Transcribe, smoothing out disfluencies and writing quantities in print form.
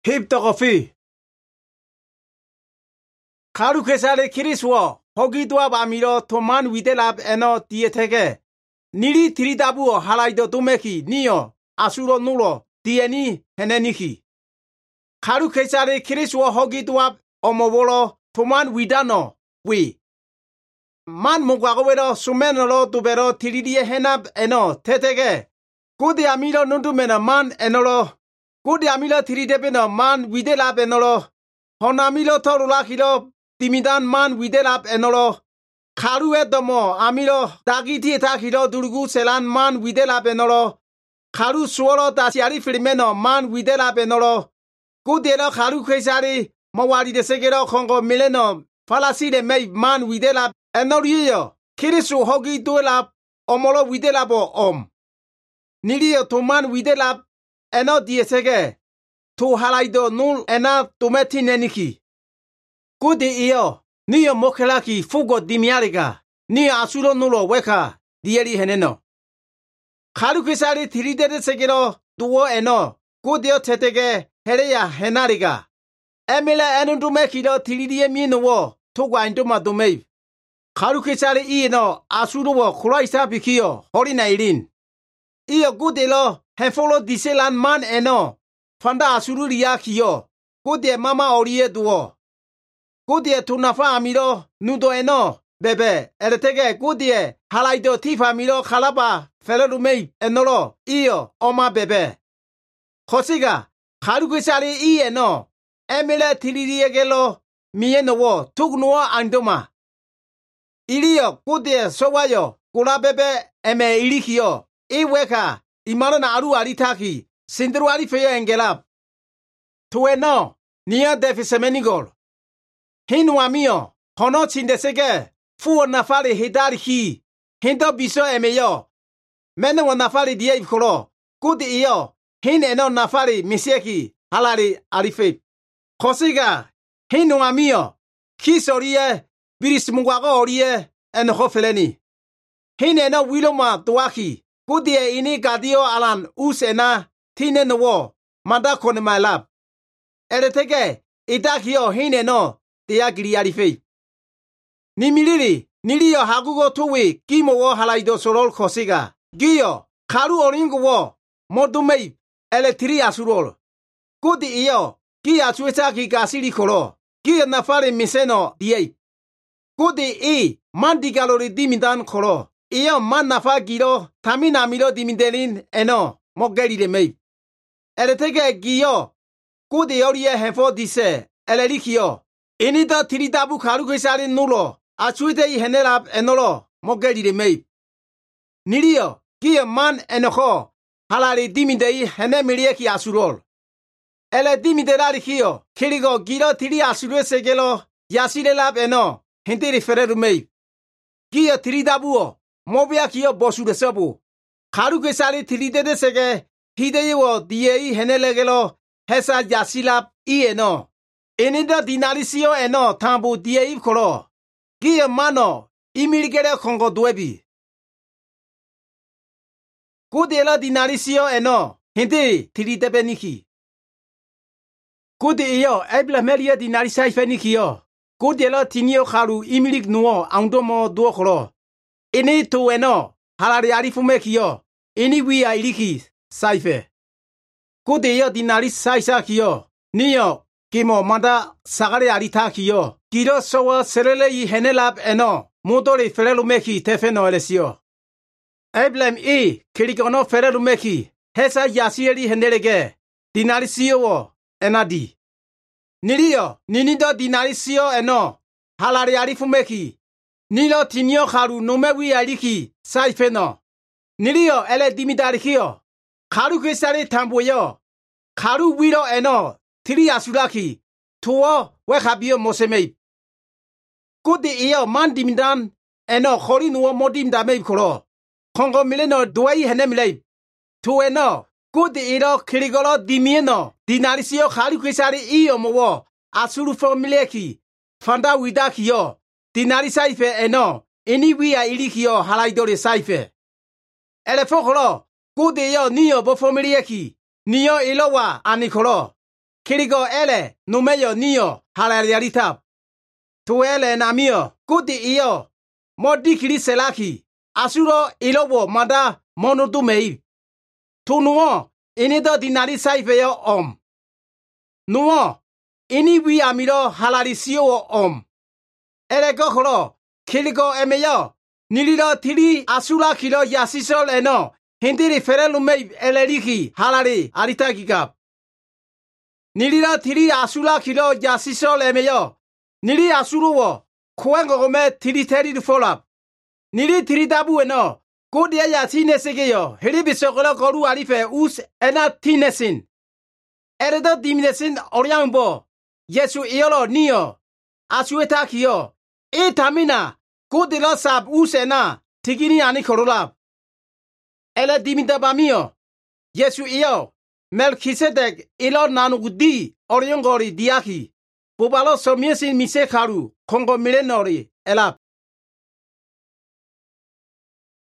힙더거피 카루케사레 키리스워 호기도아 바미로 토만 위델랍 에너 디에테게 니리 트리다부어 할라이더 도메키 니어 아수로 누로 디에니 헤네니키 카루케사레 키리스워 호기도아 어모보로 토만 위다노 위 만 모과고베로 수메노로 두베로 티리디에 헤납 에너 테테게 고디 아미로 눈두메나 만 에너로 고디 아미로 티리데베너 만 위델랍 에너로 호나미로 토루라키로 Timidan man widelap enolo. Karu edomo amilo dagiti takiro durgu selan man widelap enolo. Karu suolo tasiari filmeno man widelap enolo. Kudelo karu kesari mawari de segero kongo mileno. Falasi de mei man widelap enolio. Kirisu hogi duelap omolo widelapo Nilio to man widelap eno diesege. Tu halaido nul ena tumeti neniki. Kudi iyo, niyo mokelaki fugo dimiariga, niyo asuro nulo weka, dieri heneno. Karukisari tiridere segero, duo eno, kudio tetege, hereya henariga. Emile enundume kiro tiridie minuwo, tugwa induma dumei. Karukisari ino, asuro wo kuraisa bikiyo, horina irin. Iyo kudilo, hefolo diselan man eno, fanda asuro ria kiyo, kudie mama orie duo. Kudie tunafa amiro nudo eno bebe eretege kudie halaido tifa amiro kalaba felerumei enolo iyo oma bebe Josiga karukisari i eno emile tiririegelo mienowo tugnuo andoma Iliyo kudie sowayo kula bebe eme ilikio iweka imano na aru aritaki sindru arifeyo engelap Tueno nia defisemenigol Hinwa mio, hono chindesege, fuo nafari hidari hi, hindo biso emeyo. Meno nafari die ikolo, kudi iyo, hin eno nafari misieki, halari arife. Kosiga, hinwa mio, kis orie, birismugwago orie, en hofeleni. Hin eno wiloma duaki, kudi e ini gadio alan usena, tine nowo, manda kone malab. Eretege, idakio hin eno, Tea giriari fei. Ni miliri, niliyo hagugo tuwi, kimo wo halaido sorol kosiga. Giyo, karu oringo wo, modumei, elektri asurol. Kudi iyo, ki asuesa ki gasiri kolo. Giyo nafari miseno diei. Kudi i, man digalori dimidan kolo. Iyo man nafa giro, tamina milo dimindelin eno, mogeri de mei. Eletege giyo, kudi orie hefo dise, elerikio. Inida tiridabu karukisari nulo, achuite i henelab enolo, mogeri de mei. Nilio, kie man enoho, halari dimidei hene milieki asurol. Ele dimiderari kio, kirigo giro tiri asure segelo, yasire lab eno, hintiri fereru mei. Kie tiridabuo, mobia kio bosure sobu. Karukisari tiridede sege, hideyo diei henelegelo, hesa yasilab i eno. Enida dinarisio eno tambu diei kolo. Gie mano, imiligere kongo duebi. Kudela dinarisio eno, hindi tiridebe niki. Kudi iyo, ebla meria dinarisai feniki yo. Kudela tinio karu imilig nuo, andomo duo kolo. Ini tu eno, halari arifume kiyo. Ini wia iliki, saife. Kudi iyo dinaris saisa kiyo. Niyo. Kimo manda sagare arita kiyo. Kiro sowa serele i henelab eno. Mudori ferelumeki tefeno elesio. Eblem i kirikono ferelumeki. Hesa yasieri henelege. Dinarisio wo enadi. Nilio ninido dinarisio eno. Halari arifumeki. Nilo tinio haru numewi aliki saifeno. Nilio ele dimidarikio. Karu kisari tambuyo. Karu wiro eno. Tiri asuraki, tuo wekhabio mosemei. Kudi iyo man dimidan, eno khori nuo modim damei kolo. Kongo mileno duai hene milei. Tu eno, kudi iro kirigolo dimieno, dinarisio khari kisari iyo mowo, asuru formileki, fanda widaki yo, dinarisaife eno, iniwia iliki yo halaidori saife. Elefo kolo, kudi iyo niyo bo formileki, niyo ilowa anikolo. Kirigo ele numeyo niyo halalialitap. Tuele namio kuti iyo modi kiri selaki asuro ilobo mada monotumei. Tunuo inido dinari saifeyo Nuo ini wi amiro halalisio Elego holo kirigo emeyo niliro tiri asura kilo yasisol eno hindiri ferelumei eleriki halali aritagigap. Niliro tiri asura kilo yasisol emeyo Nili asuruwo kuengogome tiri teri folap. Nili tiri dabu eno kudia ya tinesegeyo helibisokolo koru alife us ena tinesin. Eredo diminesin oriambo Yesu iolo niyo asueta kiyo tamina kudilo sab us ena tigini ani korulap. Ele dimidabamio Yesu iyo Melkisedek ilo nanugudi oriongori diaki. Bubalo somiesin mise karu kongo milenori elap.